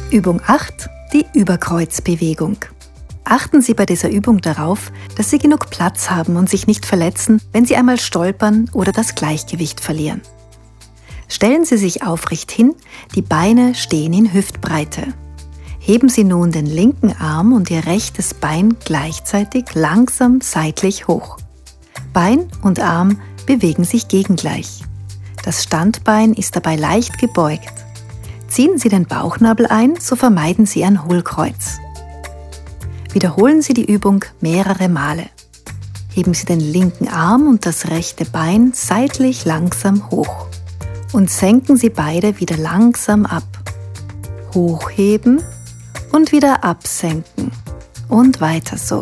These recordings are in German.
Übung 8, die Überkreuzbewegung. Achten Sie bei dieser Übung darauf, dass Sie genug Platz haben und sich nicht verletzen, wenn Sie einmal stolpern oder das Gleichgewicht verlieren. Stellen Sie sich aufrecht hin, die Beine stehen in Hüftbreite. Heben Sie nun den linken Arm und Ihr rechtes Bein gleichzeitig langsam seitlich hoch. Bein und Arm bewegen sich gegengleich. Das Standbein ist dabei leicht gebeugt. Ziehen Sie den Bauchnabel ein, so vermeiden Sie ein Hohlkreuz. Wiederholen Sie die Übung mehrere Male. Heben Sie den linken Arm und das rechte Bein seitlich langsam hoch. Und senken Sie beide wieder langsam ab. Hochheben und wieder absenken. Und weiter so.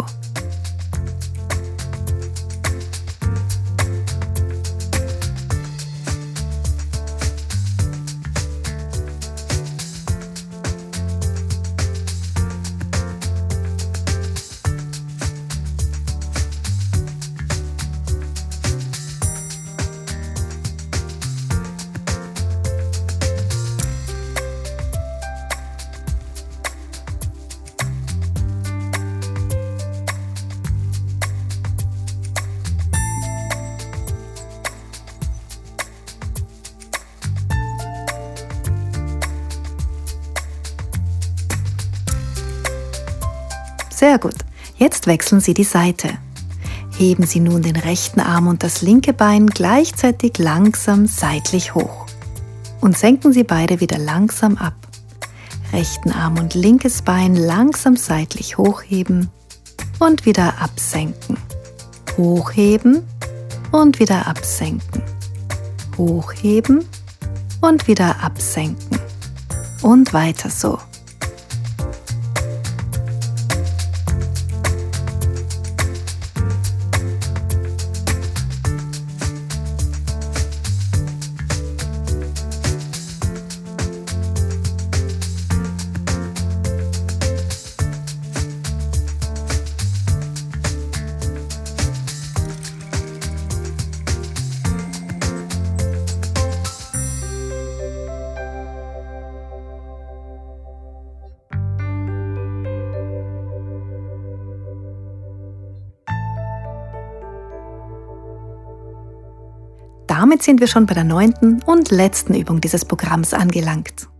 Sehr gut. Jetzt wechseln Sie die Seite. Heben Sie nun den rechten Arm und das linke Bein gleichzeitig langsam seitlich hoch. Und senken Sie beide wieder langsam ab. Rechten Arm und linkes Bein langsam seitlich hochheben und wieder absenken. Hochheben und wieder absenken. Hochheben und wieder absenken. Und weiter so. Damit sind wir schon bei der 9. und letzten Übung dieses Programms angelangt.